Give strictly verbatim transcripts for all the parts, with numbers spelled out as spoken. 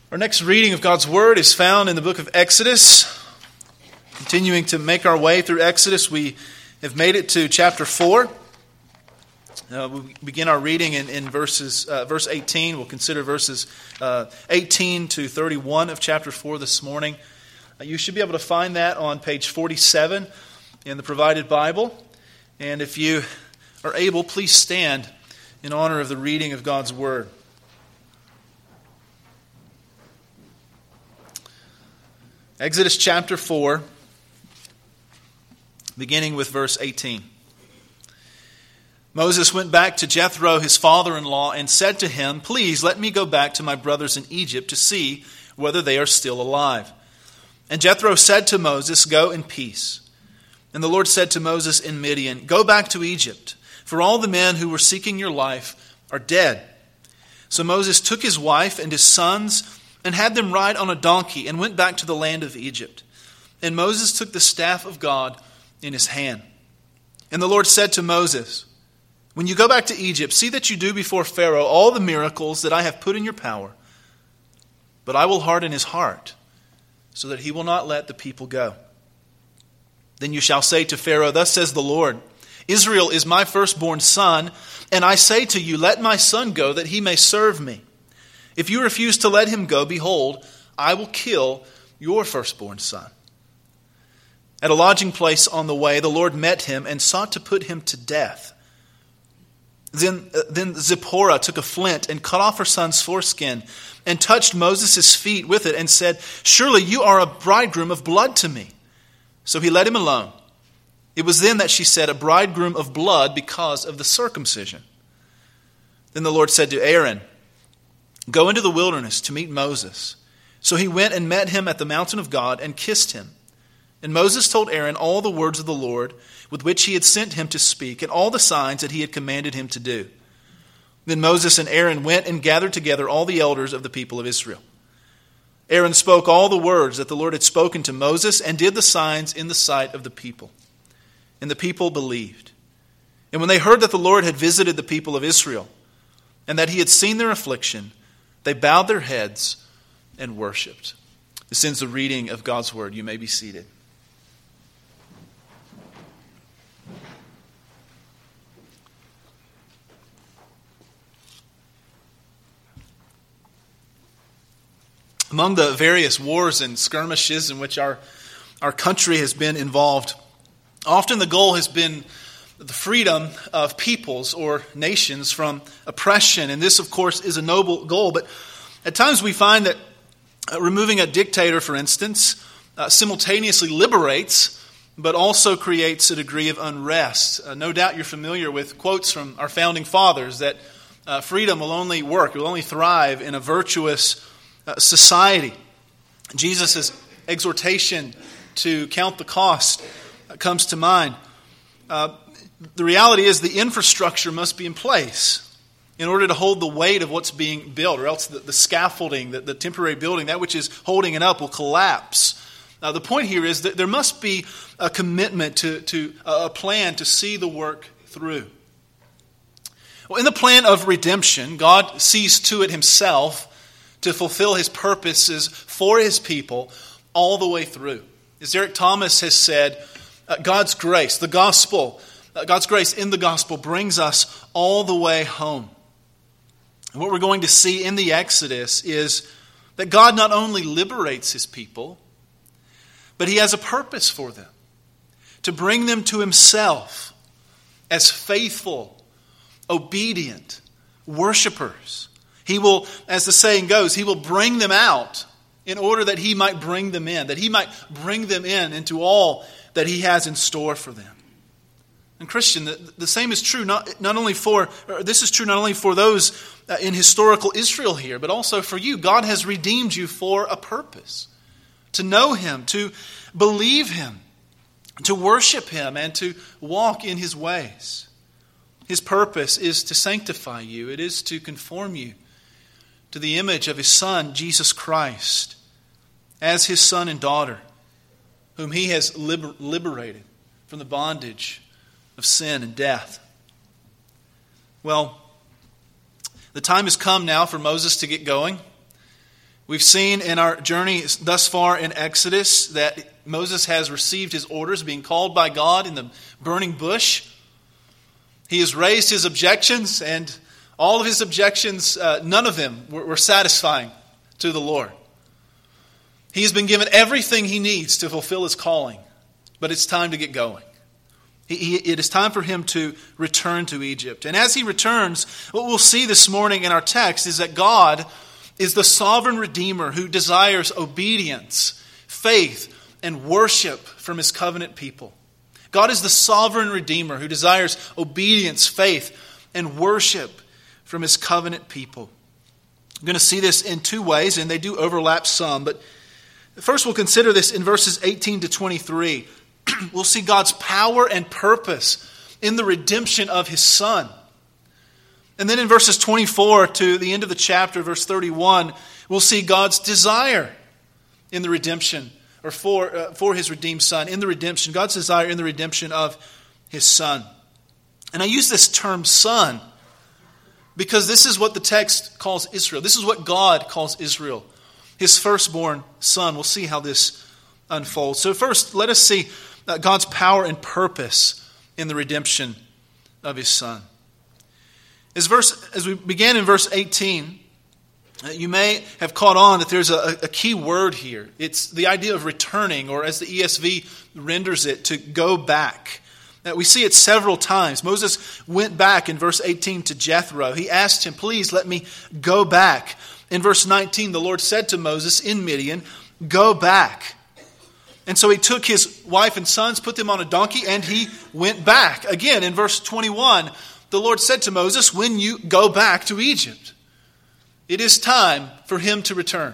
Our next reading of God's Word is found in the book of Exodus. Continuing to make our way through Exodus, we have made it to chapter four. Uh, we begin our reading in, in verses, uh, verse eighteen. We'll consider verses uh, eighteen to thirty-one of chapter four this morning. Uh, you should be able to find that on page forty-seven in the provided Bible. And if you are able, please stand in honor of the reading of God's Word. Exodus chapter four, beginning with verse eighteen. Moses went back to Jethro, his father-in-law, and said to him, "Please let me go back to my brothers in Egypt to see whether they are still alive." And Jethro said to Moses, "Go in peace." And the Lord said to Moses in Midian, "Go back to Egypt, for all the men who were seeking your life are dead." So Moses took his wife and his sons and had them ride on a donkey, and went back to the land of Egypt. And Moses took the staff of God in his hand. And the Lord said to Moses, "When you go back to Egypt, see that you do before Pharaoh all the miracles that I have put in your power. But I will harden his heart, so that he will not let the people go. Then you shall say to Pharaoh, 'Thus says the Lord, Israel is my firstborn son, and I say to you, let my son go, that he may serve me. If you refuse to let him go, behold, I will kill your firstborn son.' At a lodging place on the way, the Lord met him and sought to put him to death. Then, uh, then Zipporah took a flint and cut off her son's foreskin and touched Moses' feet with it and said, 'Surely you are a bridegroom of blood to me.' So he let him alone. It was then that she said, 'A bridegroom of blood because of the circumcision.' Then the Lord said to Aaron, 'Go into the wilderness to meet Moses.' So he went and met him at the mountain of God and kissed him. And Moses told Aaron all the words of the Lord with which he had sent him to speak, and all the signs that he had commanded him to do. Then Moses and Aaron went and gathered together all the elders of the people of Israel. Aaron spoke all the words that the Lord had spoken to Moses and did the signs in the sight of the people. And the people believed. And when they heard that the Lord had visited the people of Israel and that he had seen their affliction, they bowed their heads and worshipped." This ends the reading of God's Word. You may be seated. Among the various wars and skirmishes in which our, our country has been involved, often the goal has been the freedom of peoples or nations from oppression. And this, of course, is a noble goal. But at times we find that uh, removing a dictator, for instance, uh, simultaneously liberates, but also creates a degree of unrest. Uh, no doubt you're familiar with quotes from our founding fathers that uh, freedom will only work, it will only thrive in a virtuous uh, society. Jesus' exhortation to count the cost uh, comes to mind. Uh, The reality is the infrastructure must be in place in order to hold the weight of what's being built, or else the, the scaffolding, the, the temporary building, that which is holding it up will collapse. Now, the point here is that there must be a commitment to, to a plan to see the work through. Well, in the plan of redemption, God sees to it himself to fulfill his purposes for his people all the way through. As Eric Thomas has said, uh, God's grace, the gospel, God's grace in the gospel brings us all the way home. And what we're going to see in the Exodus is that God not only liberates his people, but he has a purpose for them. To bring them to himself as faithful, obedient worshipers. He will, as the saying goes, he will bring them out in order that he might bring them in. That he might bring them in into all that he has in store for them. And Christian, the, the same is true not, not only for, or this is true not only for those uh, in historical Israel here, but also for you. God has redeemed you for a purpose. To know him, to believe him, to worship him, and to walk in his ways. His purpose is to sanctify you. It is to conform you to the image of his Son, Jesus Christ, as his son and daughter, whom he has liber- liberated from the bondage of sin and death. Well, the time has come now for Moses to get going. We've seen in our journey thus far in Exodus that Moses has received his orders, being called by God in the burning bush. He has raised his objections, and all of his objections, uh, none of them were, were satisfying to the Lord. He has been given everything he needs to fulfill his calling, but it's time to get going. He, he, it is time for him to return to Egypt. And as he returns, what we'll see this morning in our text is that God is the sovereign Redeemer who desires obedience, faith, and worship from his covenant people. God is the sovereign Redeemer who desires obedience, faith, and worship from his covenant people. I'm going to see this in two ways, and they do overlap some. But first we'll consider this in verses eighteen to twenty-three. We'll see God's power and purpose in the redemption of his Son. And then in verses twenty-four to the end of the chapter, verse thirty-one, we'll see God's desire in the redemption, or for, uh, for his redeemed Son, in the redemption, God's desire in the redemption of his Son. And I use this term son because this is what the text calls Israel. This is what God calls Israel, his firstborn son. We'll see how this unfolds. So first, let us see God's power and purpose in the redemption of his Son. As, verse, as we began in verse eighteen, you may have caught on that there's a, a key word here. It's the idea of returning, or as the E S V renders it, to go back. Now, we see it several times. Moses went back in verse eighteen to Jethro. He asked him, please let me go back. In verse nineteen, the Lord said to Moses in Midian, go back. And so he took his wife and sons, put them on a donkey, and he went back. Again, in verse twenty-one, the Lord said to Moses, when you go back to Egypt, it is time for him to return.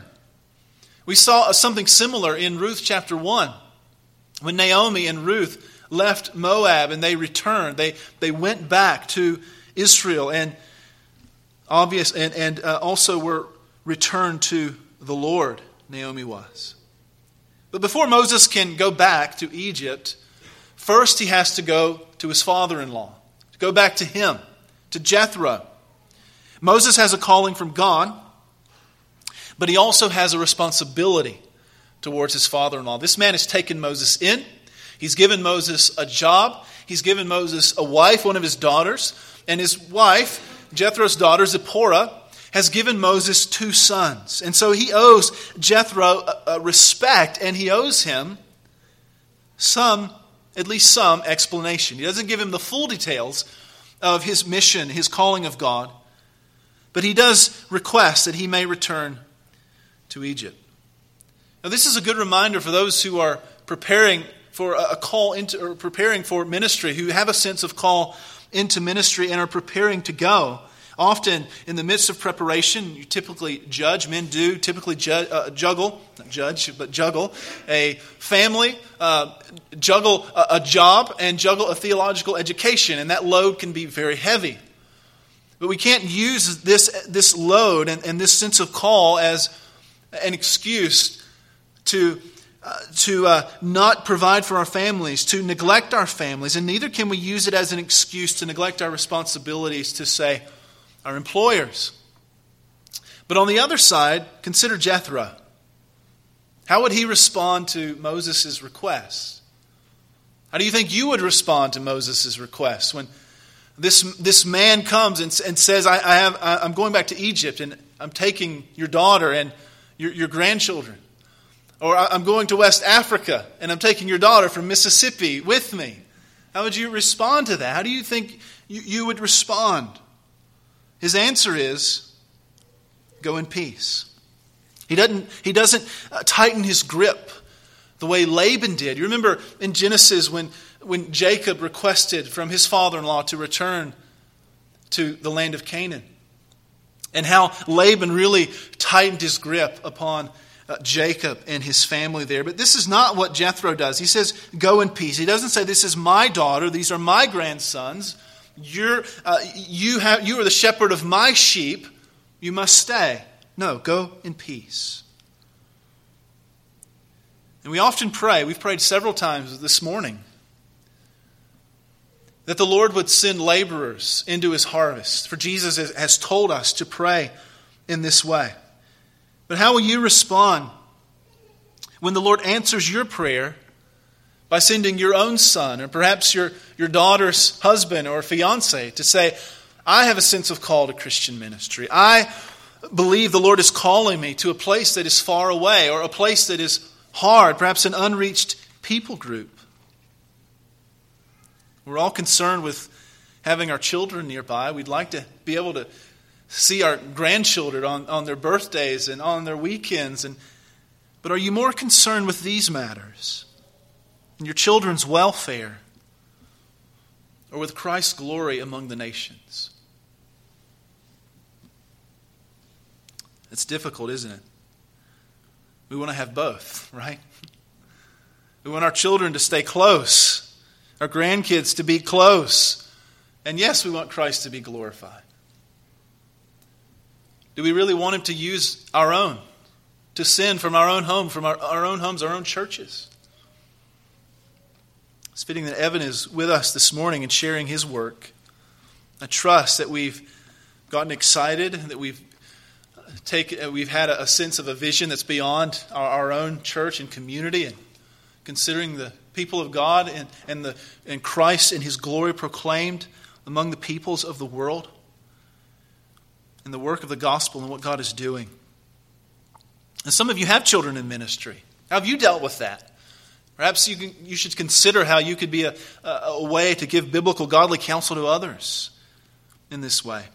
We saw something similar in Ruth chapter one. When Naomi and Ruth left Moab and they returned, they, they went back to Israel and obvious and, and uh, also were returned to the Lord, Naomi was. But before Moses can go back to Egypt, first he has to go to his father-in-law, to go back to him, to Jethro. Moses has a calling from God, but he also has a responsibility towards his father-in-law. This man has taken Moses in. He's given Moses a job. He's given Moses a wife, one of his daughters. And his wife, Jethro's daughter, Zipporah, has given Moses two sons. And so he owes Jethro a, a respect, and he owes him some, at least some, explanation. He doesn't give him the full details of his mission, his calling of God, but he does request that he may return to Egypt. Now, this is a good reminder for those who are preparing for a call into, or preparing for ministry, who have a sense of call into ministry and are preparing to go. Often, in the midst of preparation, you typically judge, men do typically ju- uh, juggle, not judge, but juggle a family, uh, juggle a, a job, and juggle a theological education, and that load can be very heavy. But we can't use this, this load and, and this sense of call as an excuse to Uh, to uh, not provide for our families, to neglect our families, and neither can we use it as an excuse to neglect our responsibilities to, say, our employers. But on the other side, consider Jethro. How would he respond to Moses' request? How do you think you would respond to Moses' request when this this man comes and, and says, I, I have, I'm going back to Egypt and I'm taking your daughter and your, your grandchildren? Or I'm going to West Africa and I'm taking your daughter from Mississippi with me. How would you respond to that? How do you think you, you would respond? His answer is, go in peace. He doesn't, he doesn't uh, tighten his grip the way Laban did. You remember in Genesis when, when Jacob requested from his father-in-law to return to the land of Canaan. And how Laban really tightened his grip upon Uh, Jacob and his family there. But this is not what Jethro does. He says, go in peace. He doesn't say, this is my daughter, these are my grandsons. You're, uh, you, have, you are the shepherd of my sheep. You must stay. No, go in peace. And we often pray, we've prayed several times this morning, that the Lord would send laborers into his harvest. For Jesus has told us to pray in this way. But how will you respond when the Lord answers your prayer by sending your own son, or perhaps your, your daughter's husband or fiance, to say, I have a sense of call to Christian ministry. I believe the Lord is calling me to a place that is far away, or a place that is hard, perhaps an unreached people group. We're all concerned with having our children nearby. We'd like to be able to see our grandchildren on, on their birthdays and on their weekends. And but are you more concerned with these matters, and your children's welfare, or with Christ's glory among the nations? It's difficult, isn't it? We want to have both, right? We want our children to stay close, our grandkids to be close, and yes, we want Christ to be glorified. Do we really want Him to use our own, to send from our own home, from our, our own homes, our own churches? It's fitting that Evan is with us this morning and sharing his work. I trust that we've gotten excited, that we've taken, we've had a sense of a vision that's beyond our, our own church and community, and considering the people of God and, and, the, and Christ and His glory proclaimed among the peoples of the world, and the work of the gospel and what God is doing. And some of you have children in ministry. How have you dealt with that? Perhaps you can, you should consider how you could be a, a, a way to give biblical, godly counsel to others in this way.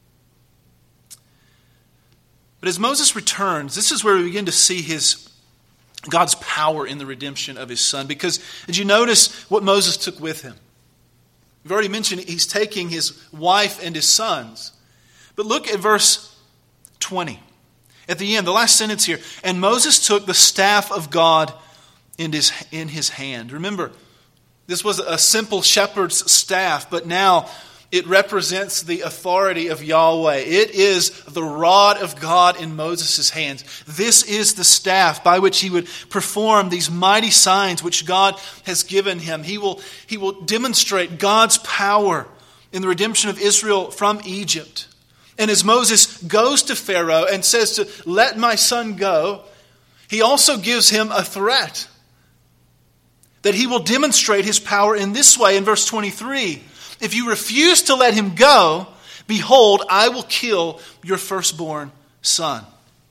But as Moses returns, this is where we begin to see his God's power in the redemption of His Son. Because did you notice what Moses took with him? We've already mentioned he's taking his wife and his sons. But look at verse twenty. At the end, the last sentence here. And Moses took the staff of God in his, in his hand. Remember, this was a simple shepherd's staff, but now it represents the authority of Yahweh. It is the rod of God in Moses' hands. This is the staff by which he would perform these mighty signs which God has given him. He will, he will demonstrate God's power in the redemption of Israel from Egypt. And as Moses goes to Pharaoh and says to let my son go, he also gives him a threat that he will demonstrate his power in this way in verse twenty-three. If you refuse to let him go, behold, I will kill your firstborn son.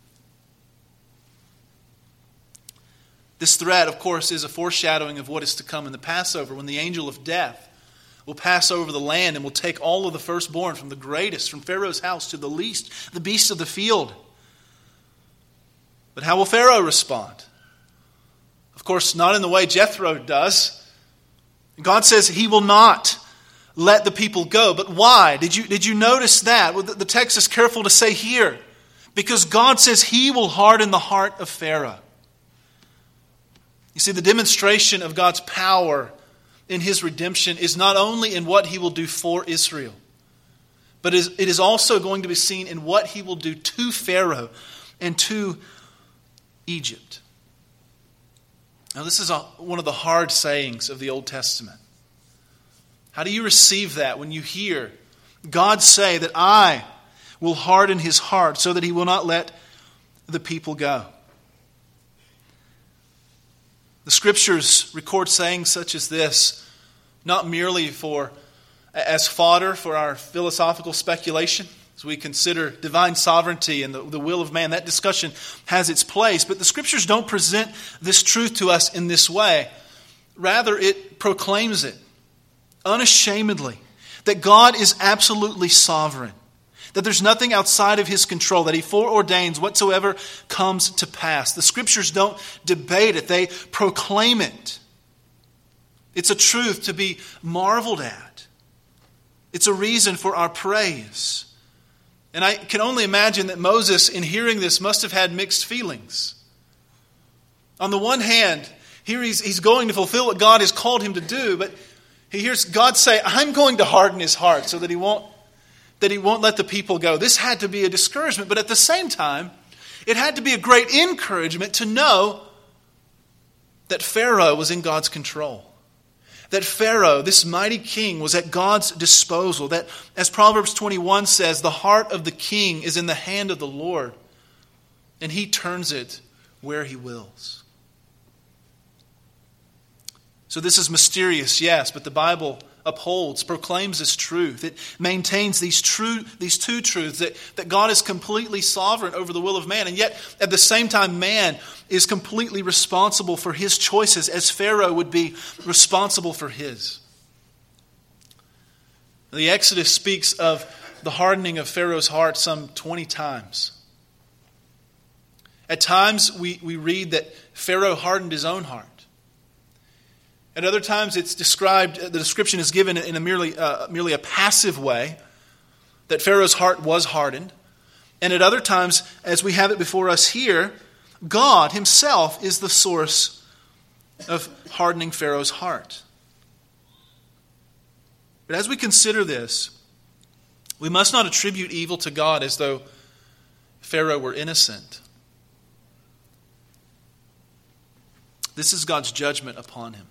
This threat, of course, is a foreshadowing of what is to come in the Passover, when the angel of death will pass over the land and will take all of the firstborn, from the greatest, from Pharaoh's house to the least, the beasts of the field. But how will Pharaoh respond? Of course, not in the way Jethro does. God says he will not let the people go. But why? Did you, did you notice that? Well, the, the text is careful to say here. Because God says He will harden the heart of Pharaoh. You see, the demonstration of God's power in His redemption is not only in what He will do for Israel, but it is also going to be seen in what He will do to Pharaoh and to Egypt. Now, this is a, one of the hard sayings of the Old Testament. How do you receive that when you hear God say that I will harden His heart so that He will not let the people go? The Scriptures record sayings such as this, not merely for as fodder for our philosophical speculation, as we consider divine sovereignty and the, the will of man. That discussion has its place, but the Scriptures don't present this truth to us in this way. Rather, it proclaims it unashamedly, that God is absolutely sovereign, that there's nothing outside of His control, that He foreordains whatsoever comes to pass. The Scriptures don't debate it, they proclaim it. It's a truth to be marveled at. It's a reason for our praise. And I can only imagine that Moses, in hearing this, must have had mixed feelings. On the one hand, here he's, he's going to fulfill what God has called him to do, but he hears God say, I'm going to harden his heart so that he won't, that he won't let the people go. This had to be a discouragement, but at the same time, it had to be a great encouragement to know that Pharaoh was in God's control. That Pharaoh, this mighty king, was at God's disposal. That, as Proverbs twenty-one says, the heart of the king is in the hand of the Lord. and he turns it where he wills. So this is mysterious, yes, but the Bible upholds, proclaims this truth. It maintains these true, these two truths, that, that God is completely sovereign over the will of man, and yet at the same time man is completely responsible for his choices, as Pharaoh would be responsible for his. The Exodus speaks of the hardening of Pharaoh's heart some twenty times. At times we, we read that Pharaoh hardened his own heart. At other times it's described, the description is given in a merely, uh, merely a passive way, that Pharaoh's heart was hardened. And at other times, as we have it before us here, God himself is the source of hardening Pharaoh's heart. But as we consider this, we must not attribute evil to God as though Pharaoh were innocent. This is God's judgment upon him.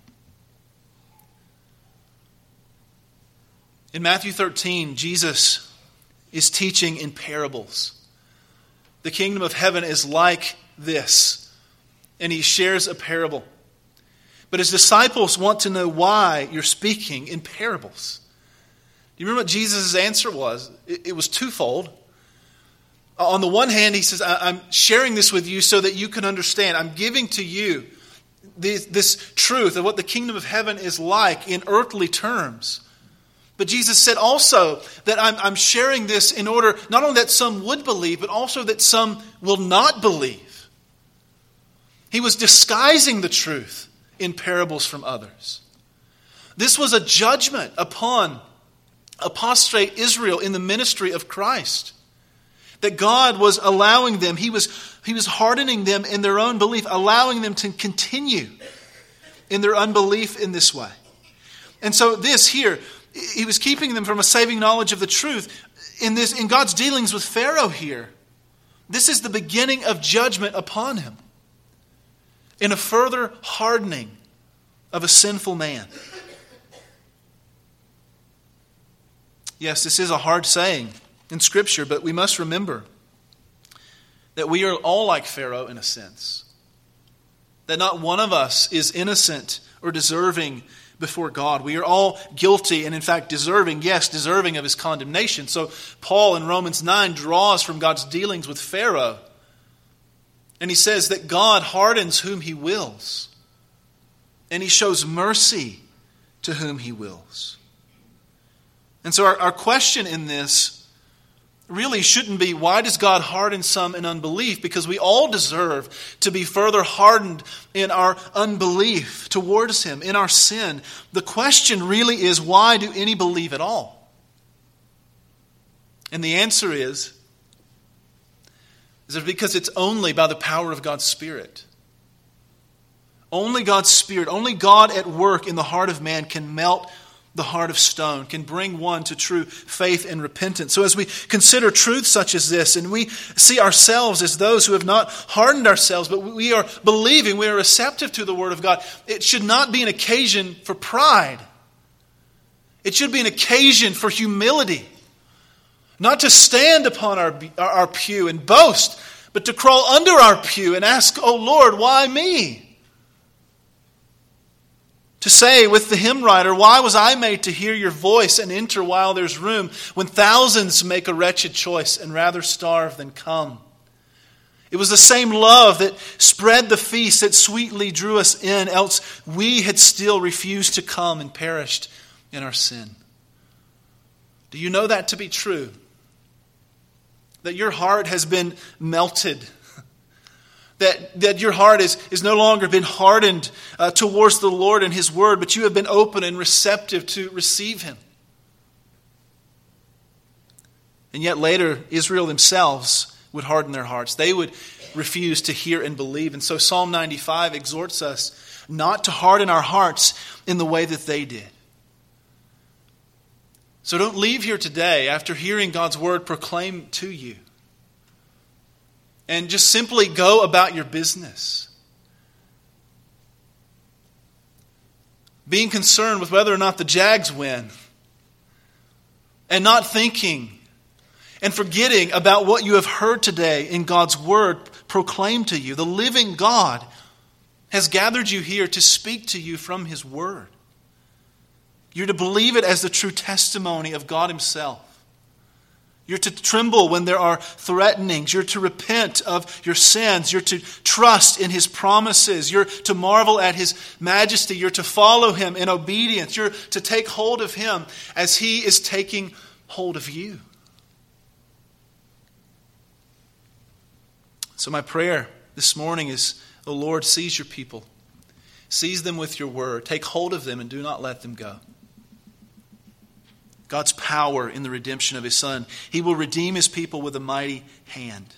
In Matthew thirteen, Jesus is teaching in parables. The kingdom of heaven is like this, and he shares a parable. But his disciples want to know why you're speaking in parables. Do you remember what Jesus' answer was? It, it was twofold. On the one hand, he says, I'm sharing this with you so that you can understand. I'm giving to you this, this truth of what the kingdom of heaven is like in earthly terms. But Jesus said also that I'm, I'm sharing this in order not only that some would believe, but also that some will not believe. He was disguising the truth in parables from others. This was a judgment upon apostate Israel in the ministry of Christ. That God was allowing them, He was, he was hardening them in their own belief, allowing them to continue in their unbelief in this way. And so this here, He was keeping them from a saving knowledge of the truth. In this, in God's dealings with Pharaoh here, this is the beginning of judgment upon him, in a further hardening of a sinful man. Yes, this is a hard saying in Scripture, but we must remember that we are all like Pharaoh in a sense. That not one of us is innocent or deserving before God. We are all guilty and in fact deserving, yes, deserving of his condemnation. So Paul in Romans nine draws from God's dealings with Pharaoh. And he says that God hardens whom he wills. And he shows mercy to whom he wills. And so our, our question in this really shouldn't be, why does God harden some in unbelief? Because we all deserve to be further hardened in our unbelief towards him, in our sin. The question really is, why do any believe at all? And the answer is, is it because it's only by the power of God's Spirit. Only God's Spirit, only God at work in the heart of man can melt the heart of stone, can bring one to true faith and repentance. So as we consider truth such as this, and we see ourselves as those who have not hardened ourselves, but we are believing, we are receptive to the Word of God, it should not be an occasion for pride. It should be an occasion for humility. Not to stand upon our, our pew and boast, but to crawl under our pew and ask, "Oh Lord, why me?" To say with the hymn writer, "Why was I made to hear your voice and enter while there's room, when thousands make a wretched choice and rather starve than come?" It was the same love that spread the feast that sweetly drew us in, else we had still refused to come and perished in our sin. Do you know that to be true? That your heart has been melted. That, that your heart is, is no longer been hardened uh, towards the Lord and His Word, but you have been open and receptive to receive Him. And yet later, Israel themselves would harden their hearts. They would refuse to hear and believe. And so Psalm ninety-five exhorts us not to harden our hearts in the way that they did. So don't leave here today after hearing God's Word proclaimed to you and just simply go about your business, being concerned with whether or not the Jags win, and not thinking and forgetting about what you have heard today in God's word proclaimed to you. The living God has gathered you here to speak to you from his word. You're to believe it as the true testimony of God himself. You're to tremble when there are threatenings. You're to repent of your sins. You're to trust in his promises. You're to marvel at his majesty. You're to follow him in obedience. You're to take hold of him as he is taking hold of you. So my prayer this morning is, O Lord, seize your people. Seize them with your word. Take hold of them and do not let them go. God's power in the redemption of his Son. He will redeem his people with a mighty hand.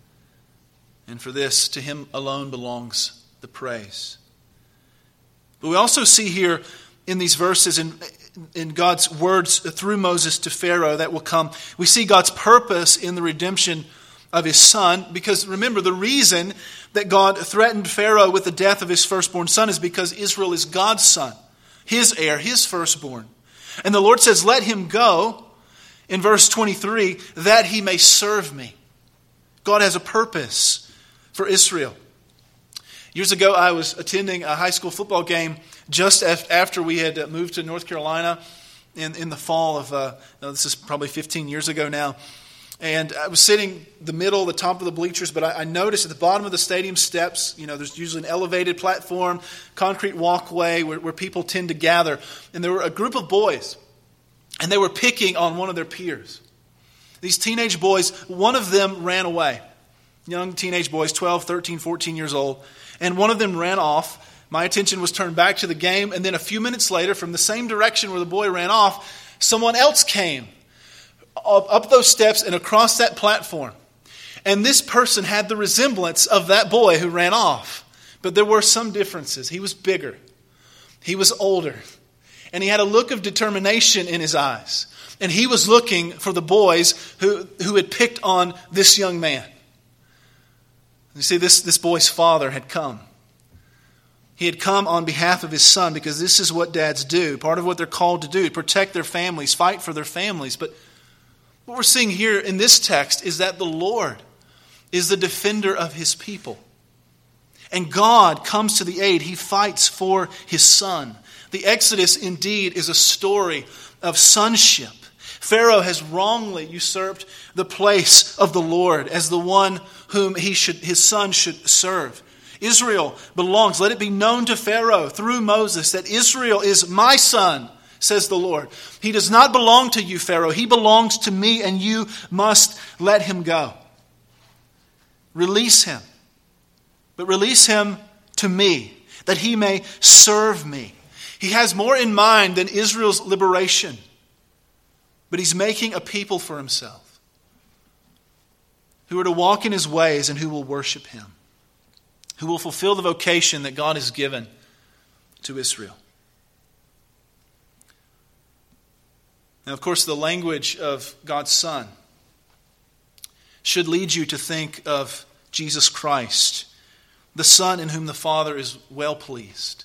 And for this, to him alone belongs the praise. But we also see here in these verses, in, in God's words through Moses to Pharaoh that will come, we see God's purpose in the redemption of his Son. Because remember, the reason that God threatened Pharaoh with the death of his firstborn son is because Israel is God's son, his heir, his firstborn. And the Lord says, let him go, in verse twenty-three, that he may serve me. God has a purpose for Israel. Years ago, I was attending a high school football game just after we had moved to North Carolina in, in the fall of, uh, no, this is probably fifteen years ago now. And I was sitting the middle, the top of the bleachers, but I, I noticed at the bottom of the stadium steps, you know, there's usually an elevated platform, concrete walkway where, where people tend to gather. And there were a group of boys, and they were picking on one of their peers. These teenage boys, one of them ran away. Young teenage boys, twelve, thirteen, fourteen years old. And one of them ran off. My attention was turned back to the game. And then a few minutes later, from the same direction where the boy ran off, someone else came up those steps and across that platform. And this person had the resemblance of that boy who ran off. But there were some differences. He was bigger. He was older. And he had a look of determination in his eyes. And he was looking for the boys who, who had picked on this young man. You see, this, this boy's father had come. He had come on behalf of his son because this is what dads do. Part of what they're called to do, protect their families, fight for their families. But what we're seeing here in this text is that the Lord is the defender of his people. And God comes to the aid. He fights for his son. The Exodus indeed is a story of sonship. Pharaoh has wrongly usurped the place of the Lord as the one whom he should, his son should serve. Israel belongs, let it be known to Pharaoh through Moses that Israel is my son, says the Lord. He does not belong to you, Pharaoh. He belongs to me, and you must let him go. Release him. But release him to me, that he may serve me. He has more in mind than Israel's liberation. But he's making a people for himself who are to walk in his ways and who will worship him, who will fulfill the vocation that God has given to Israel. Now, of course, the language of God's Son should lead you to think of Jesus Christ, the Son in whom the Father is well pleased.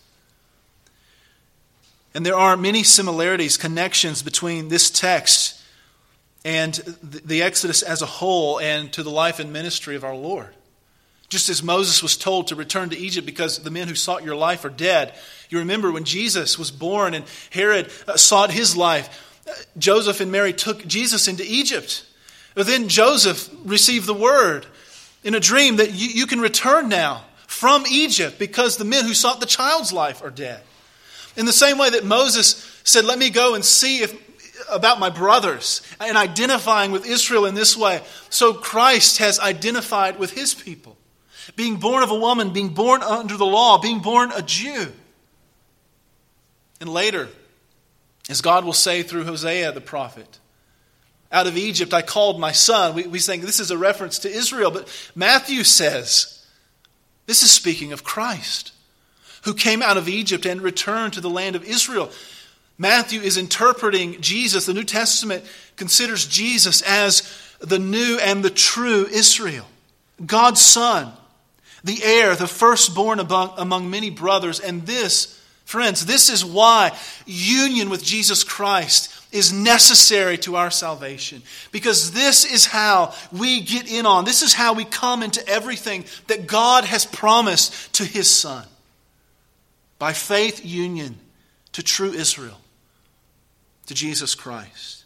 And there are many similarities, connections between this text and the Exodus as a whole and to the life and ministry of our Lord. Just as Moses was told to return to Egypt because the men who sought your life are dead. You remember when Jesus was born and Herod sought his life, Joseph and Mary took Jesus into Egypt. But then Joseph received the word in a dream that you, you can return now from Egypt because the men who sought the child's life are dead. In the same way that Moses said, let me go and see if about my brothers, and identifying with Israel in this way, so Christ has identified with his people. Being born of a woman, being born under the law, being born a Jew. And later, as God will say through Hosea the prophet, out of Egypt I called my son. We, we think this is a reference to Israel, but Matthew says this is speaking of Christ, who came out of Egypt and returned to the land of Israel. Matthew is interpreting Jesus. The New Testament considers Jesus as the new and the true Israel, God's Son, the heir, the firstborn among, among many brothers. And this, friends, this is why union with Jesus Christ is necessary to our salvation. Because this is how we get in on, this is how we come into everything that God has promised to His Son. By faith union to true Israel, to Jesus Christ.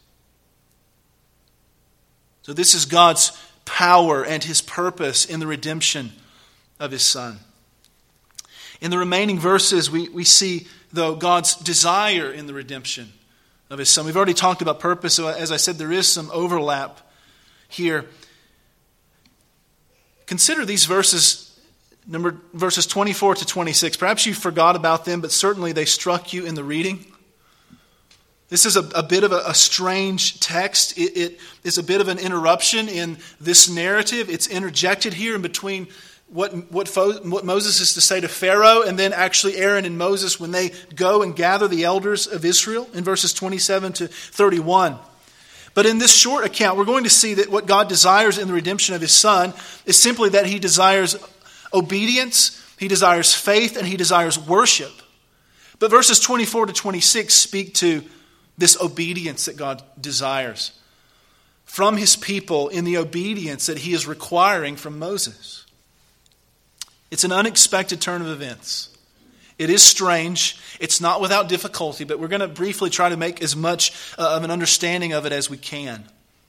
So this is God's power and His purpose in the redemption of His Son. In the remaining verses, we, we see, though, God's desire in the redemption of His Son. We've already talked about purpose, so as I said, there is some overlap here. Consider these verses, number verses twenty-four to twenty-six. Perhaps you forgot about them, but certainly they struck you in the reading. This is a, a bit of a, a strange text. It, it is a bit of an interruption in this narrative. It's interjected here in between what, what, Fo, what Moses is to say to Pharaoh and then actually Aaron and Moses when they go and gather the elders of Israel in verses twenty-seven to thirty-one. But in this short account, we're going to see that what God desires in the redemption of His Son is simply that He desires obedience, He desires faith, and He desires worship. But verses twenty-four to twenty-six speak to this obedience that God desires from His people in the obedience that He is requiring from Moses. It's an unexpected turn of events. It is strange. It's not without difficulty, but we're going to briefly try to make as much uh, of an understanding of it as we can.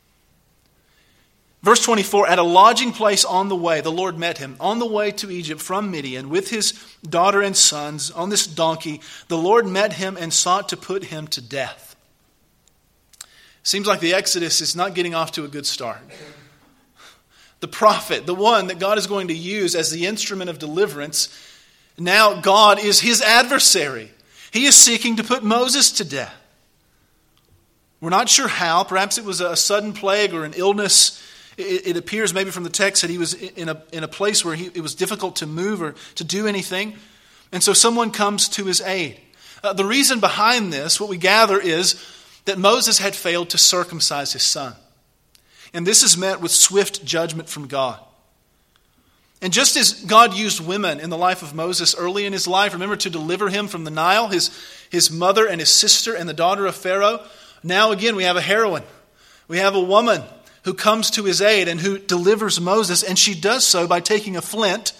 Verse twenty-four, at a lodging place on the way, the Lord met him. On the way to Egypt from Midian with his daughter and sons on this donkey, the Lord met him and sought to put him to death. Seems like the Exodus is not getting off to a good start. The prophet, the one that God is going to use as the instrument of deliverance, now God is his adversary. He is seeking to put Moses to death. We're not sure how. Perhaps it was a sudden plague or an illness. It, it appears maybe from the text that he was in a, in a place where he, it was difficult to move or to do anything. And so someone comes to his aid. Uh, the reason behind this, what we gather, is that Moses had failed to circumcise his son. And this is met with swift judgment from God. And just as God used women in the life of Moses early in his life, remember, to deliver him from the Nile, his, his mother and his sister and the daughter of Pharaoh, now again we have a heroine. We have a woman who comes to his aid and who delivers Moses, and she does so by taking a flint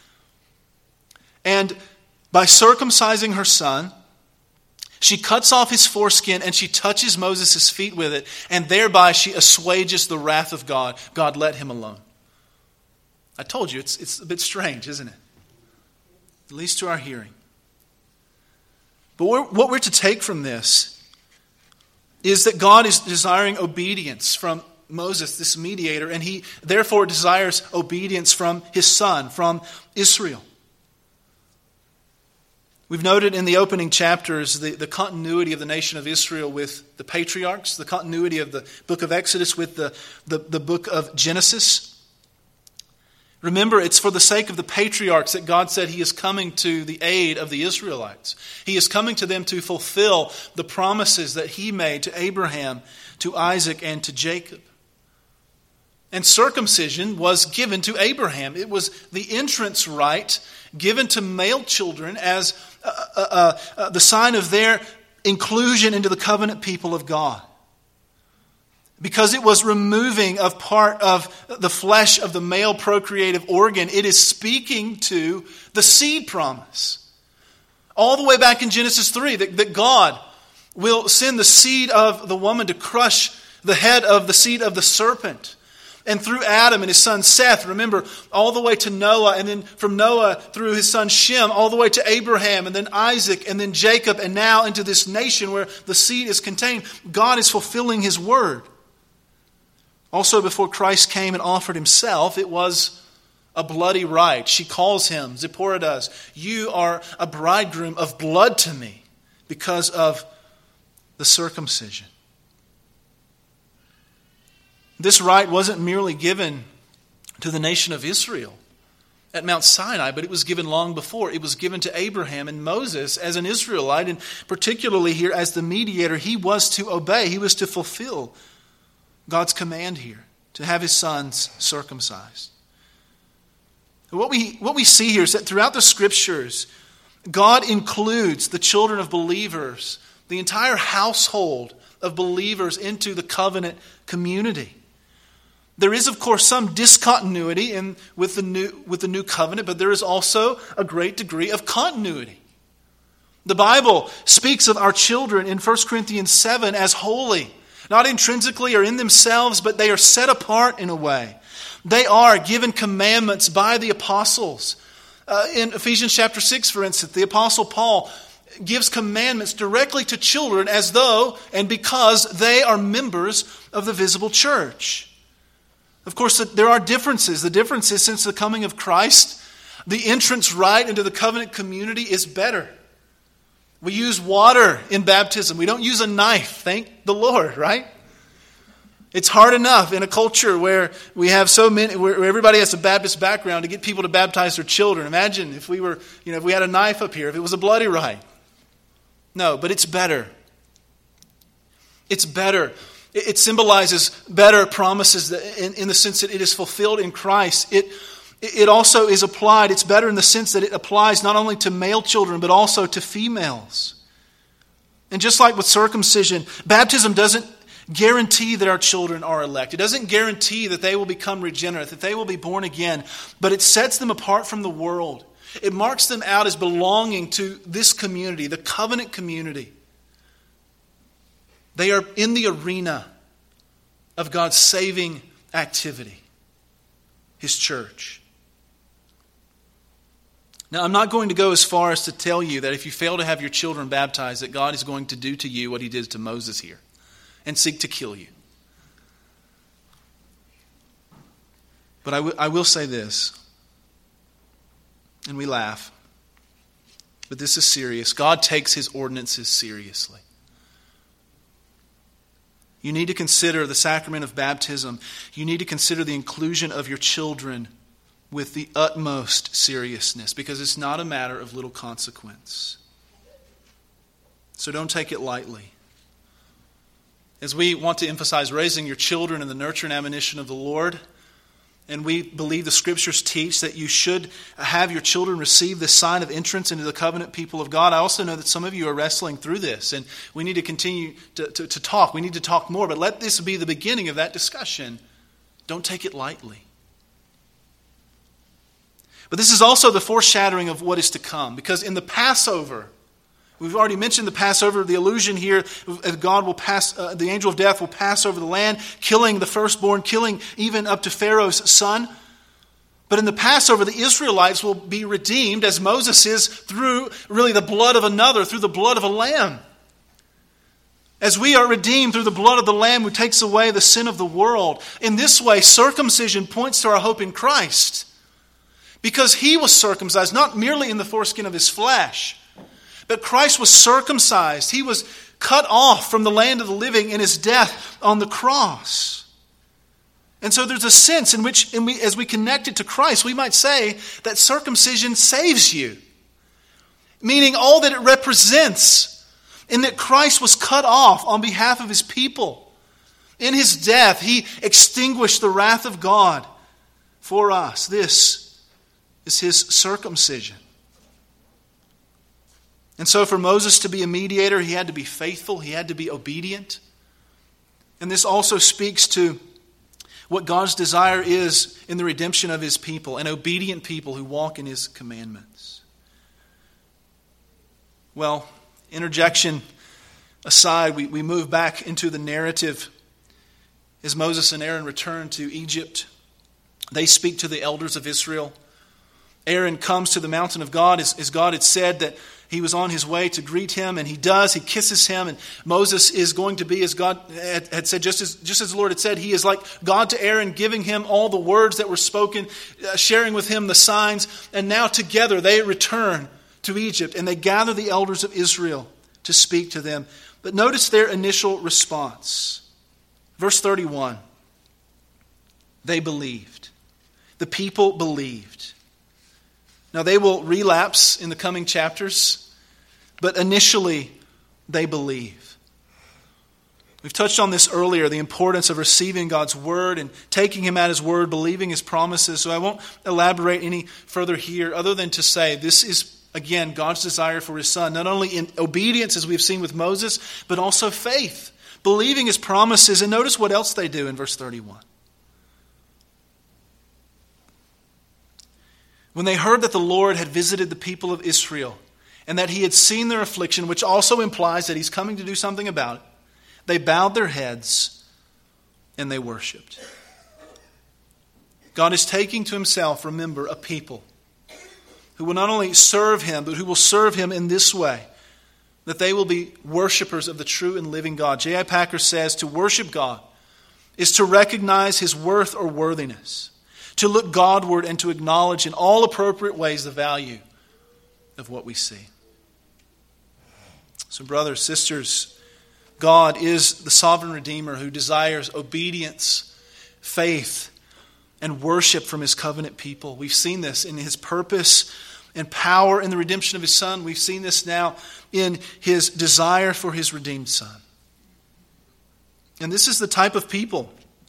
and by circumcising her son. She cuts off his foreskin and she touches Moses' feet with it, and thereby she assuages the wrath of God. God, let him alone. I told you, it's, it's a bit strange, isn't it? At least to our hearing. But we're, what we're to take from this is that God is desiring obedience from Moses, this mediator, and he therefore desires obedience from his son, from Israel. We've noted in the opening chapters the, the continuity of the nation of Israel with the patriarchs, the continuity of the book of Exodus with the, the, the book of Genesis. Remember, it's for the sake of the patriarchs that God said He is coming to the aid of the Israelites. He is coming to them to fulfill the promises that He made to Abraham, to Isaac, and to Jacob. And circumcision was given to Abraham. It was the entrance rite given to male children as uh, uh, uh, the sign of their inclusion into the covenant people of God. Because it was removing of part of the flesh of the male procreative organ, it is speaking to the seed promise. All the way back in Genesis three, that, that God will send the seed of the woman to crush the head of the seed of the serpent. And through Adam and his son Seth, remember, all the way to Noah, and then from Noah through his son Shem, all the way to Abraham, and then Isaac, and then Jacob, and now into this nation where the seed is contained. God is fulfilling His word. Also, before Christ came and offered Himself, it was a bloody rite. She calls him, Zipporah does, "You are a bridegroom of blood to me," because of the circumcision. This rite wasn't merely given to the nation of Israel at Mount Sinai, but it was given long before. It was given to Abraham and Moses as an Israelite, and particularly here as the mediator, he was to obey. He was to fulfill God's command here, to have his sons circumcised. What we, what we see here is that throughout the Scriptures, God includes the children of believers, the entire household of believers into the covenant community. There is, of course, some discontinuity in, with, the new, with the new covenant, but there is also a great degree of continuity. The Bible speaks of our children in First Corinthians seven as holy, not intrinsically or in themselves, but they are set apart in a way. They are given commandments by the apostles. Uh, in Ephesians chapter six, for instance, the apostle Paul gives commandments directly to children as though and because they are members of the visible church. Of course, there are differences. The difference is since the coming of Christ, the entrance right into the covenant community is better. We use water in baptism. We don't use a knife, thank the Lord, right? It's hard enough in a culture where we have so many, where everybody has a Baptist background to get people to baptize their children. Imagine if we were, you know, if we had a knife up here, if it was a bloody rite. No, but it's better. It's better. It symbolizes better promises in, in the sense that it is fulfilled in Christ. It, it also is applied. It's better in the sense that it applies not only to male children, but also to females. And just like with circumcision, baptism doesn't guarantee that our children are elect. It doesn't guarantee that they will become regenerate, that they will be born again, but it sets them apart from the world. It marks them out as belonging to this community, the covenant community. They are in the arena of God's saving activity, His church. Now, I'm not going to go as far as to tell you that if you fail to have your children baptized, that God is going to do to you what He did to Moses here and seek to kill you. But I, w- I will say this, and we laugh, but this is serious. God takes His ordinances seriously. You need to consider the sacrament of baptism. You need to consider the inclusion of your children with the utmost seriousness, because it's not a matter of little consequence. So don't take it lightly. As we want to emphasize raising your children in the nurture and admonition of the Lord, and we believe the Scriptures teach that you should have your children receive this sign of entrance into the covenant people of God. I also know that some of you are wrestling through this, and we need to continue to, to, to talk. We need to talk more, but let this be the beginning of that discussion. Don't take it lightly. But this is also the foreshadowing of what is to come, because in the Passover, we've already mentioned the Passover, the allusion here, God will pass, uh, the angel of death will pass over the land, killing the firstborn, killing even up to Pharaoh's son. But in the Passover, the Israelites will be redeemed, as Moses is, through really the blood of another, through the blood of a lamb. As we are redeemed through the blood of the Lamb who takes away the sin of the world. In this way, circumcision points to our hope in Christ. Because He was circumcised, not merely in the foreskin of His flesh, but Christ was circumcised. He was cut off from the land of the living in His death on the cross. And so there's a sense in which, in we, as we connect it to Christ, we might say that circumcision saves you. Meaning all that it represents, in that Christ was cut off on behalf of His people. In His death, He extinguished the wrath of God for us. This is His circumcision. And so for Moses to be a mediator, he had to be faithful, he had to be obedient. And this also speaks to what God's desire is in the redemption of His people, an obedient people who walk in His commandments. Well, interjection aside, we, we move back into the narrative. As Moses and Aaron return to Egypt, they speak to the elders of Israel. Aaron comes to the mountain of God, as, as God had said that he was on his way to greet him, and he does. He kisses him, and Moses is going to be, as God had, had said, just as, just as the Lord had said, he is like God to Aaron, giving him all the words that were spoken, uh, sharing with him the signs. And now together they return to Egypt, and they gather the elders of Israel to speak to them. But notice their initial response. Verse thirty-one. They believed. The people believed. Now they will relapse in the coming chapters, but initially they believe. We've touched on this earlier, the importance of receiving God's word and taking Him at His word, believing His promises. So I won't elaborate any further here other than to say this is, again, God's desire for His Son, not only in obedience as we've seen with Moses, but also faith. believing his promises. And notice what else they do in verse thirty-one. When they heard that the Lord had visited the people of Israel and that he had seen their affliction, which also implies that he's coming to do something about it, they bowed their heads and they worshiped. God is taking to himself, remember, a people who will not only serve him, but who will serve him in this way, that they will be worshipers of the true and living God. J I. Packer says, to worship God is to recognize his worth or worthiness, to look Godward and to acknowledge in all appropriate ways the value of what we see. So brothers, sisters, God is the sovereign Redeemer who desires obedience, faith, and worship from his covenant people. We've seen this in his purpose and power in the redemption of his Son. We've seen this now in his desire for his redeemed Son. And this is the type of people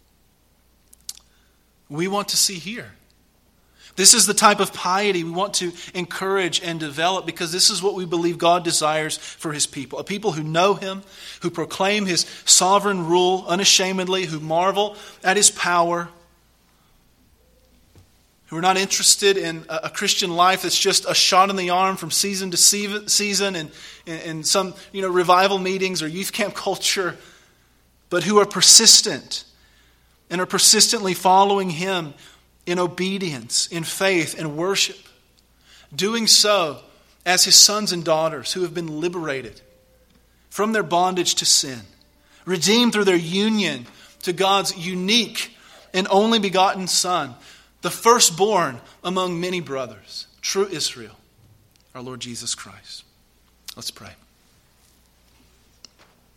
we want to see here. This is the type of piety we want to encourage and develop, because this is what we believe God desires for his people. A people who know him, who proclaim his sovereign rule unashamedly, who marvel at his power, who are not interested in a Christian life that's just a shot in the arm from season to season and in some you know revival meetings or youth camp culture, but who are persistent and are persistently following him in obedience, in faith, and worship, doing so as his sons and daughters who have been liberated from their bondage to sin, redeemed through their union to God's unique and only begotten Son, the firstborn among many brothers, true Israel, our Lord Jesus Christ. Let's pray.